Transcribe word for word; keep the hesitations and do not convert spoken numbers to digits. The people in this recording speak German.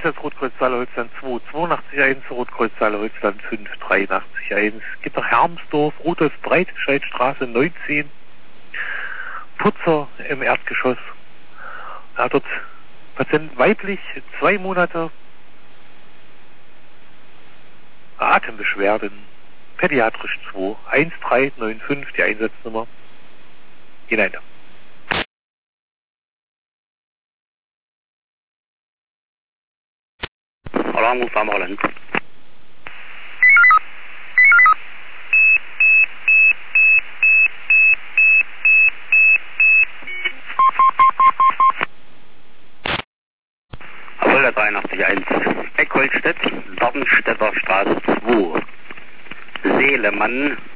Einsatz Rotkreuz Saale-Holzland zwei, zweiundachtzig eins, Rotkreuz Saale-Holzland fünf, dreiundachtzig eins, Gitter Hermsdorf, Rudolf Breitscheidstraße neunzehn, Putzer im Erdgeschoss. Er hat dort Patient weiblich, zwei Monate, Atembeschwerden, pädiatrisch zwei, eins drei neun fünf, die Einsatznummer. Hinein. Alarmruf am Holland. Apollo dreiundachtzig eins, Eckholstedt, Darmstädter Straße zwei, Seelemann,